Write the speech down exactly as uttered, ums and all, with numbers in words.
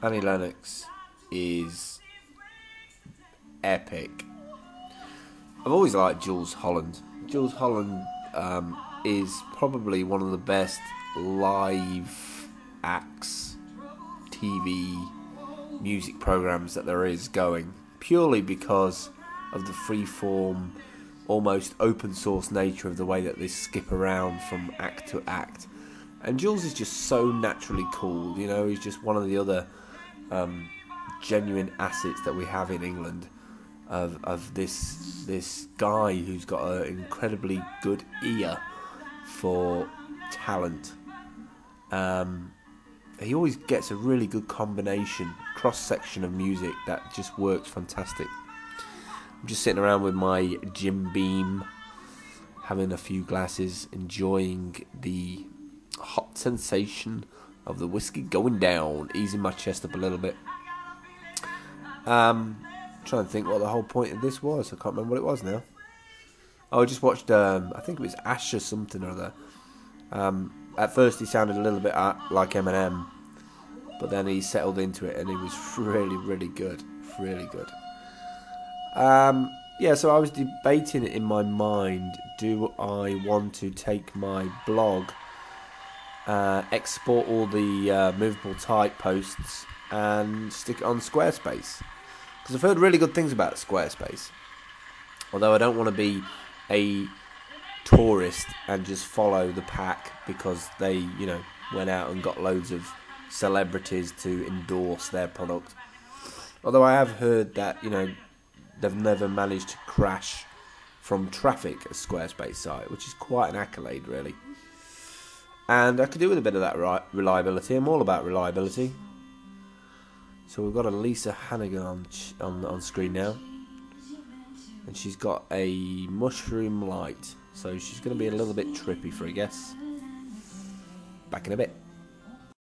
Annie Lennox is epic. I've always liked Jools Holland. Jools Holland um, is probably one of the best live acts, T V, music programs that there is going, purely because of the freeform, almost open source nature of the way that they skip around from act to act. And Jools is just so naturally cool, you know, he's just one of the other um, genuine assets that we have in England of of this this guy who's got an incredibly good ear for talent. Um, he always gets a really good combination, cross-section of music that just works fantastic. I'm just sitting around with my Jim Beam, having a few glasses, enjoying the hot sensation of the whiskey going down, easing my chest up a little bit. Um, trying to think what the whole point of this was. I can't remember what it was now. Oh, I just watched, um, I think it was Asher something or other. Um, at first he sounded a little bit like Eminem, but then he settled into it and he was really, really good. Really good. Um, yeah, so I was debating it in my mind. Do I want to take my blog, uh, export all the uh, movable type posts and stick it on Squarespace? Because I've heard really good things about Squarespace. Although I don't want to be a tourist and just follow the pack because they, you know, went out and got loads of celebrities to endorse their product. Although I have heard that, you know, they've never managed to crash from traffic a Squarespace site, which is quite an accolade, really. And I could do with a bit of that reliability. I'm all about reliability. So we've got a Lisa Hannigan on, on on screen now, and she's got a mushroom light, so she's going to be a little bit trippy for a guess. Back in a bit.